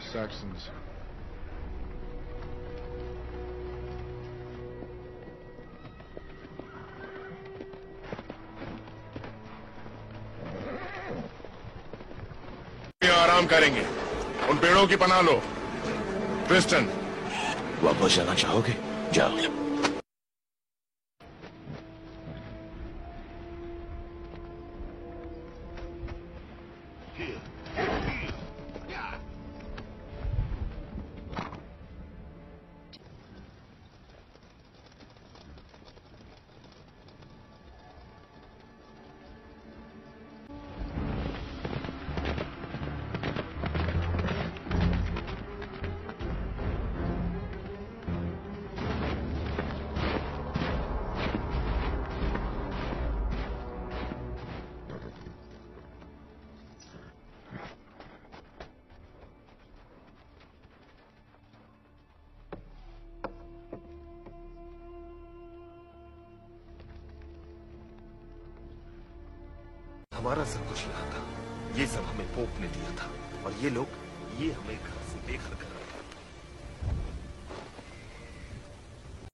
Saxons. आराम करेंगे। उन पेड़ों की पनाह लो। ट्रिस्टन, वापस जाना चाहोगे? जाओ। हमारा सब कुछ यहाँ था। ये सब हमें पोप ने दिया था और ये लोग ये हमें घर से बेघर कर